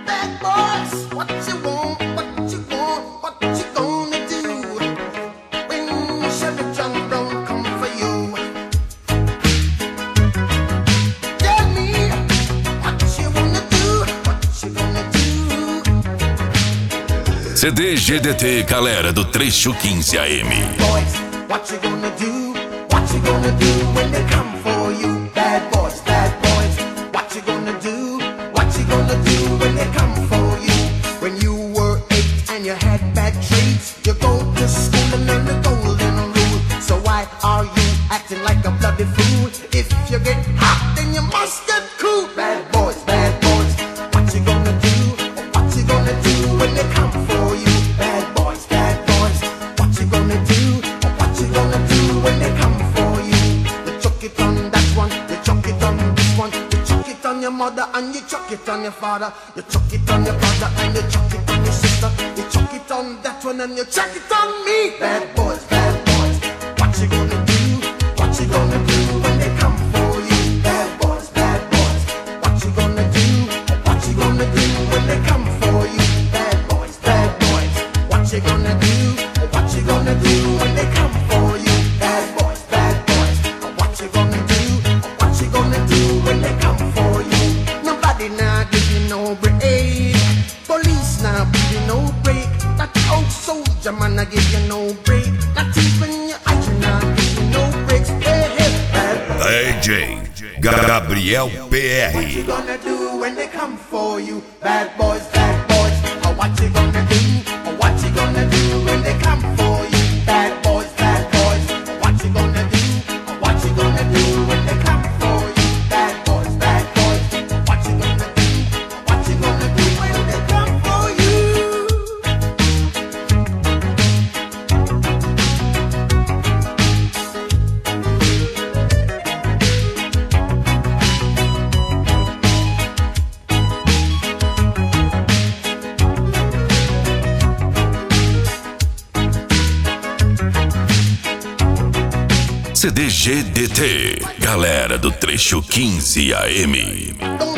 bad boys, what you want, what you want, what you gonna do when Chevy John Brown come for you? Tell me what you wanna do, what you gonna do. CD GDT, galera do Trecho 15 AM. Boys, what you gonna do? What you gonna do when they come for you? Bad boys, what you gonna do? What you gonna do when they come for you? When you were 8 and you had bad traits, you go to school and learn the golden rule. So why are you acting like a bloody fool? If you get hot, then you must get cool. Bad boys, what you gonna do? What you gonna do when they come for you? Bad boys, what you gonna do? What you gonna do when they come for you? You chuck it on that one, you chuck it on this one, you chuck it on your mother and you chuck it on your father, you chuck it on your brother and you chuck it on your sister, you chuck it on that one and you chuck it on me. Bad boys, what you gonna do? What you gonna do when they come for you? Bad boys, what you gonna do? What you gonna do when they come for you? Bad boys, what you gonna do? What you gonna do when they come for you? Bad boys, what you gonna do? What you gonna do when they come for you? Nobody now give you no break. Police now give you no break. That old soldier man I give you no break. Not even your iron now give you no breaks. Hey, bad boys. DJ Gabriel What PR. you gonna do when they come for you? Bad boys, or what you gonna do? Or what you gonna do when they come for you? Bad boys, what you gonna do? Or what you gonna do when they come for you? Bad boys, what you gonna do? Or what you gonna do when they come for you? CD GDT, galera do Trecho 15 AM.